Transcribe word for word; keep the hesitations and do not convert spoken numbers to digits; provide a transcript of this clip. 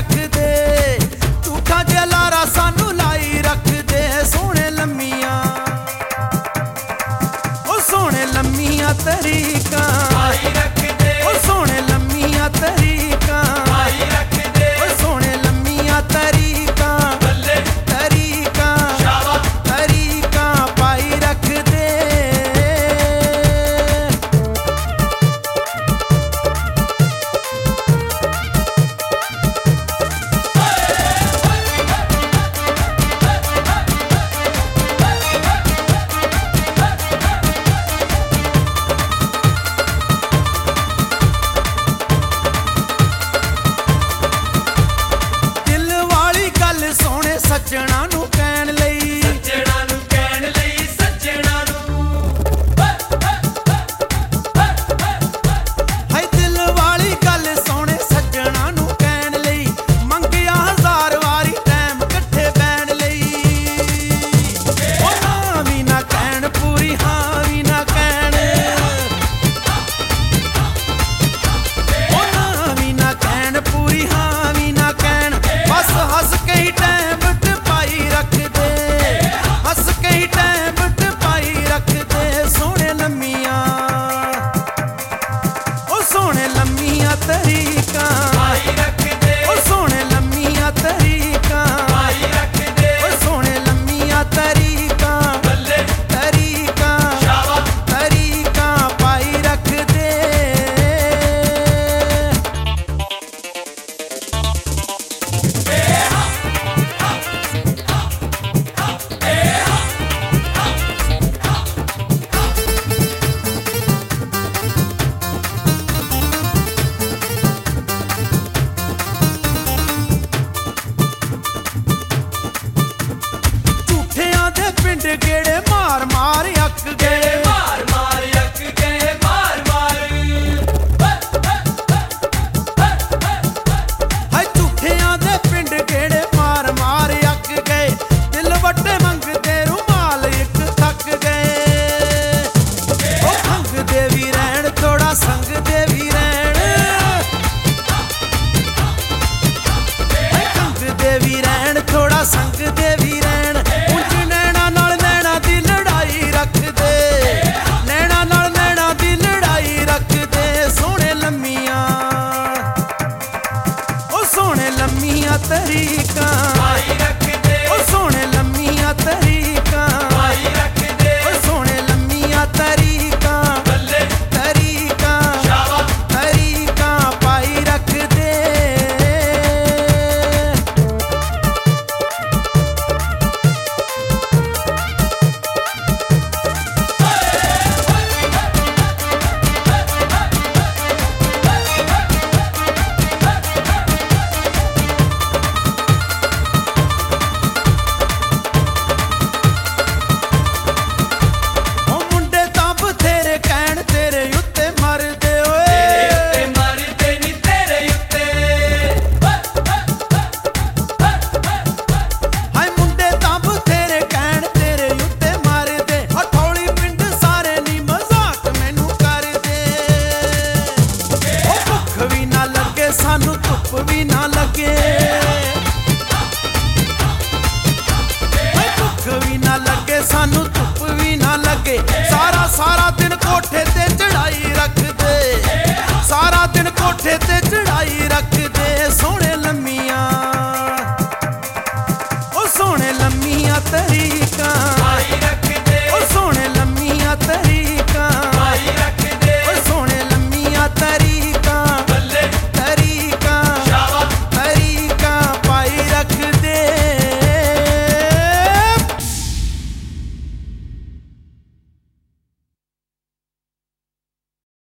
रख दे, झूठा जिहा लारा सानू लाई रख दे। सोहणे लम्मियां ओ सोहणे लम्मियां तरीकां लाई रख दे, ओ सोहणे लम्मियां तरीकां लाई रख दे, ओ सोहणे लम्मियां तरीकां बल्ले तरीकां शाबाश तरीकां पाई रख दे। सोहणे सज्जणा नू कहण लई, सज्जणा नू कहण लई, सज्जणा नू हाय दिल वाली गल सोहणे सज्जणा नू कहण लई। मंगिया हजार वारी टाइम कट्ठे बैण लई, ओ हां वी ना कहण पूरी हां वी ना कहण, ओ हां वी ना कहण पूरी हां वी ना कहण। बस हस के ही टाइम पाई रख दे, हस के ही टाइम पाई रख दे। सोहणे लम्मियां ओ सोहणे लम्मियां तरीकां पाई रख दे, ओ सोहणे लम्मियां तरीकां पाई रख दे, ओ सोहणे लम्मियां तरीकां बल्ले तरीकां शाबाश तरीकां पाई रख दे। पिंड गेड़े मार मार अक गए, मार मार अक गए, मार मार हाय झूठियां दे पिंड गेड़े मार मार अक गए। दिल वट्टे मंगदे रुमाल इक थक गए, ओ खंग दे वी रहण थोड़ा संग दे वी रहण, खंग दे वी रहण थोड़ा संग दे वी रहण। तरीकां पाई रख दे, ओ सोहणे लम्मियां तरीकां पाई रख दे, ओ सोहणे लम्मियां तरीकां बल्ले तरीकां शाबाश तरीकां पाई रख दे। सानू धुप भी ना लगे, भुख भी ना लगे, सानू धुप भी ना लगे। सारा सारा दिन कोठे ते